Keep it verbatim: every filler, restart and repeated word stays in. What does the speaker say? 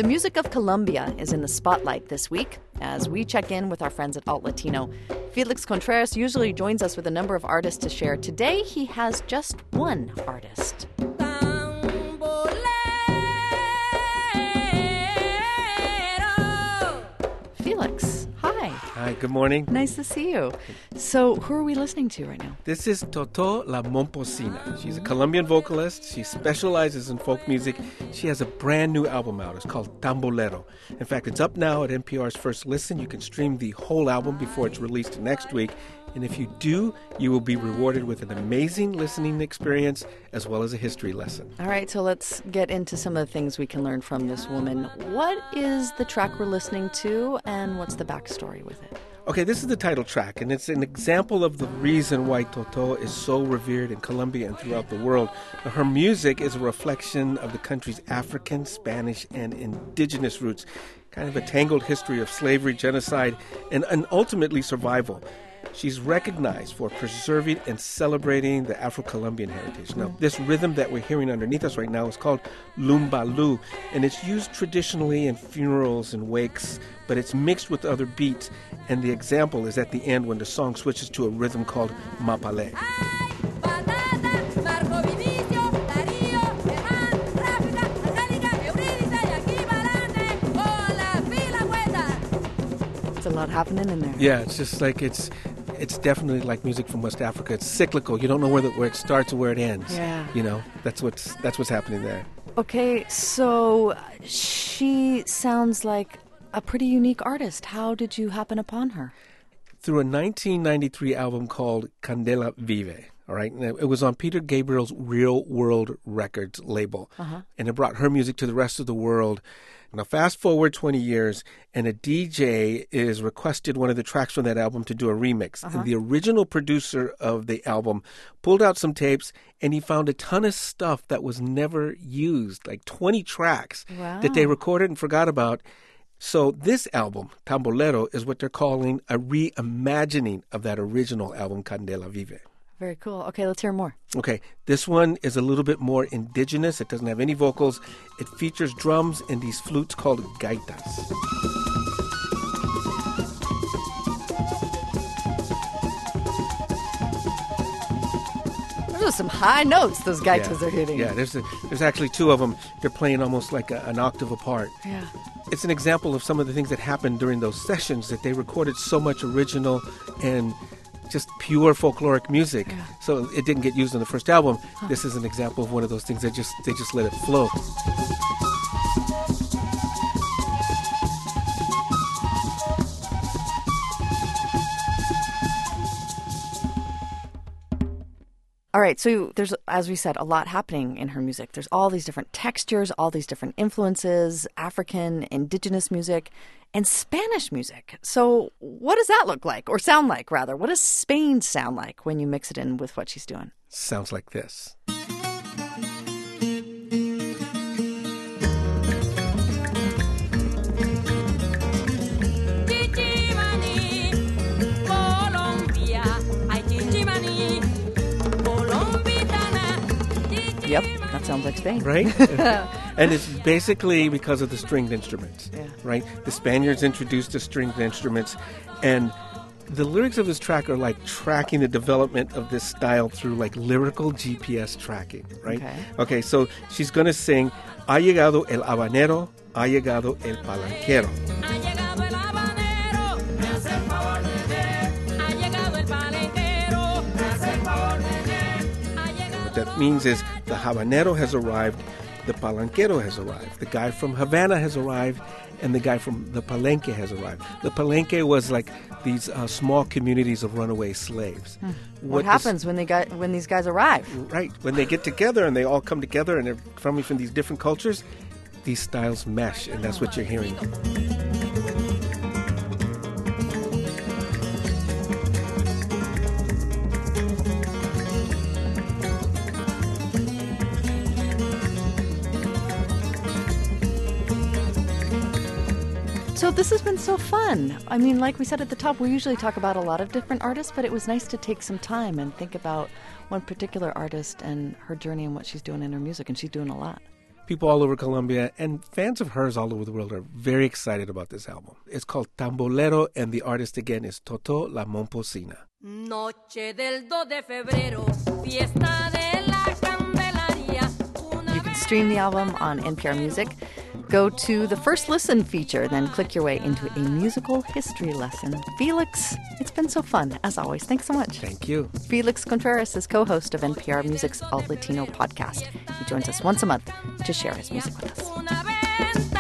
The music of Colombia is in the spotlight this week as we check in with our friends at Alt Latino. Felix Contreras usually joins us with a number of artists to share. Today, he has just one artist. Felix, hi. Hi, good morning. Nice to see you. So, who are we listening to right now? This is Toto La Momposina. She's a Colombian vocalist. She specializes in folk music. She has a brand new album out. It's called Tambolero. In fact, it's up now at N P R's First Listen. You can stream the whole album before it's released next week. And if you do, you will be rewarded with an amazing listening experience as well as a history lesson. All right, so let's get into some of the things we can learn from this woman. What is the track we're listening to, and what's the backstory with it? Okay, this is the title track, and it's an example of the reason why Toto is so revered in Colombia and throughout the world. Her music is a reflection of the country's African, Spanish, and indigenous roots, kind of a tangled history of slavery, genocide, and, and ultimately survival. She's recognized for preserving and celebrating the Afro-Colombian heritage. Now, this rhythm that we're hearing underneath us right now is called lumbalú, and it's used traditionally in funerals and wakes, but it's mixed with other beats, and the example is at the end when the song switches to a rhythm called mapalé. It's a lot happening in there. Yeah, it's just like it's it's definitely like music from West Africa. It's cyclical. You don't know where the, where it starts or where it ends. Yeah. You know, that's what's that's what's happening there. Okay, so she sounds like a pretty unique artist. How did you happen upon her? Through a nineteen ninety-three album called Candela Vive. All right, and it was on Peter Gabriel's Real World Records label, uh-huh. and it brought her music to the rest of the world. Now, fast forward twenty years, and a D J is requested one of the tracks from that album to do a remix. Uh-huh. And the original producer of the album pulled out some tapes, and he found a ton of stuff that was never used, like twenty tracks wow. that they recorded and forgot about. So this album, Tambolero, is what they're calling a reimagining of that original album, Candela Vive. Very cool. Okay, let's hear more. Okay, this one is a little bit more indigenous. It doesn't have any vocals. It features drums and these flutes called gaitas. Those are some high notes those gaitas yeah. are hitting. Yeah, there's a, there's actually two of them. They're playing almost like a, an octave apart. Yeah. It's an example of some of the things that happened during those sessions, that they recorded so much original and just pure folkloric music. Yeah. So it didn't get used on the first album. Huh. This is an example of one of those things that just they just let it flow. All right, so there's, as we said, a lot happening in her music. There's all these different textures, all these different influences, African, indigenous music, and Spanish music. So what does that look like, or sound like, rather? What does Spain sound like when you mix it in with what she's doing? Sounds like this. Yep, that sounds like Spain. Right? And it's basically because of the stringed instruments, yeah. right? The Spaniards introduced the stringed instruments, and the lyrics of this track are like tracking the development of this style through like lyrical G P S tracking, right? Okay, okay so she's going to sing, Ha llegado el habanero, ha llegado el palanquero. What that means is the habanero has arrived, the palanquero has arrived, the guy from Havana has arrived, and the guy from the Palenque has arrived. The Palenque was like these uh, small communities of runaway slaves. Hmm. What, what happens this, when they got when these guys arrive? Right, when they get together and they all come together and they're coming from these different cultures, these styles mesh, and that's what you're hearing. So this has been so fun. I mean, like we said at the top, we usually talk about a lot of different artists, but it was nice to take some time and think about one particular artist and her journey and what she's doing in her music, and she's doing a lot. People all over Colombia and fans of hers all over the world are very excited about this album. It's called Tambolero, and the artist again is Toto La Momposina. Noche del dos de febrero, fiesta de la Candelaria. You can stream the album on N P R Music. Go to the first listen feature, then click your way into a musical history lesson. Felix, it's been so fun, as always. Thanks so much. Thank you. Felix Contreras is co-host of N P R Music's Alt Latino podcast. He joins us once a month to share his music with us.